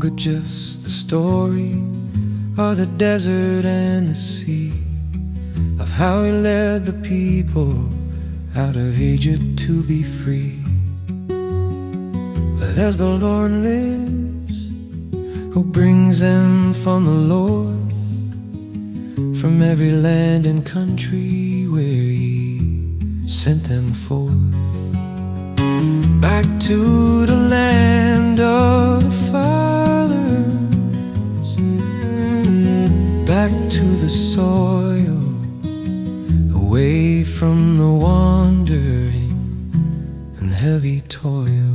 longer just the story of the desert and the sea, of how he led the people out of Egypt to be free. But as the Lord lives, who brings them from the north, from every land and country where he sent them forth, back to the land of the fathers, back to the soil, away from the wandering and heavy toil.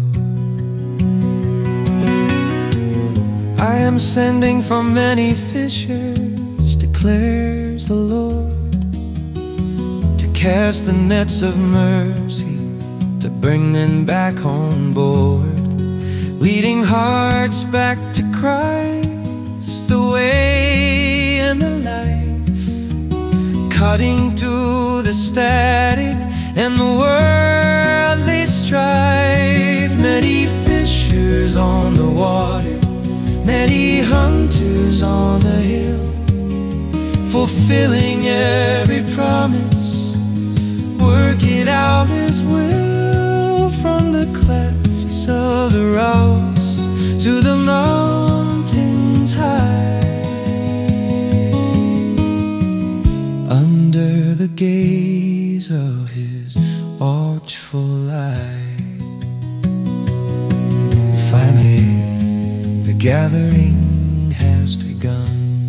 I am sending for many fishers, declares the Lord, to cast the nets of mercy, to bring them back on board, leading hearts back to Christ, the way and the life, cutting through the static and the worldly strife. Many fishers on the water, many hunters on the hill, fulfilling every promise, working out his will, from the clefts of the rocks to the mountains high, under the gaze of his watchful eye. Finally the gathering has begun,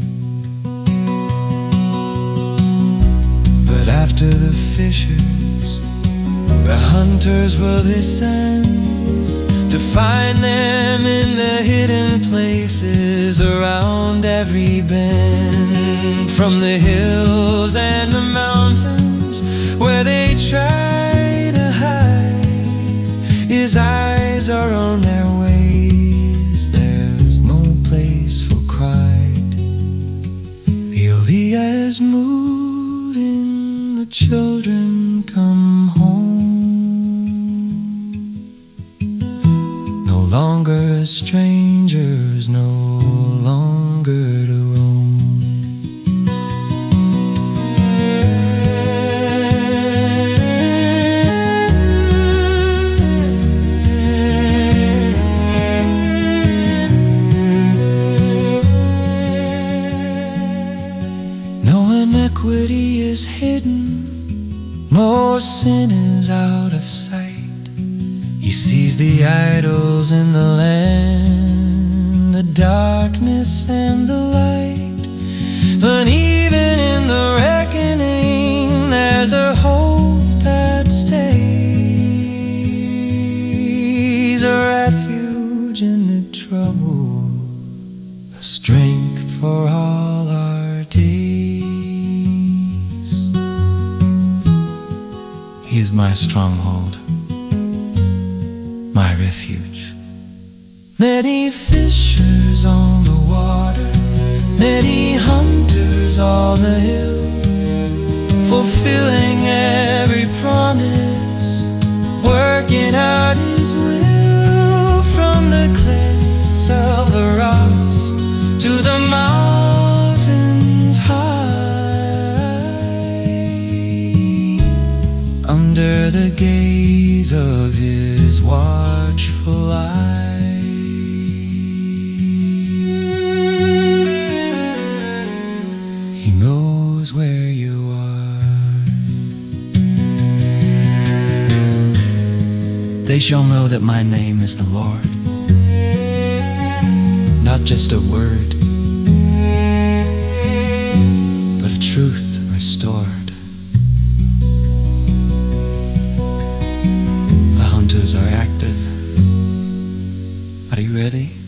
but after the fishers, the hunters will descend to find them in the hidden places around every bend, from the hills and the mountains where they try to hide. His eyes are on their ways, there's no place for pride. Feel he has moved in, the children come home, no longer strangers, no longer to roam. No iniquity is hidden, no sin is out of sight. He sees the idols in the land, the darkness and the light, but even in the reckoning there's a hope that stays, a refuge in the trouble, a strength for all our days. He is my stronghold, my refuge. Many fishers on the water, many hunters on the hill, fulfilling every promise, working out his will, from the cliffs of the rocks to the mountains high, under the gaze of his watchful eye. He knows where you are. They shall know that my name is the Lord, not just a word, but a truth restored. The hunters are active. Are you ready?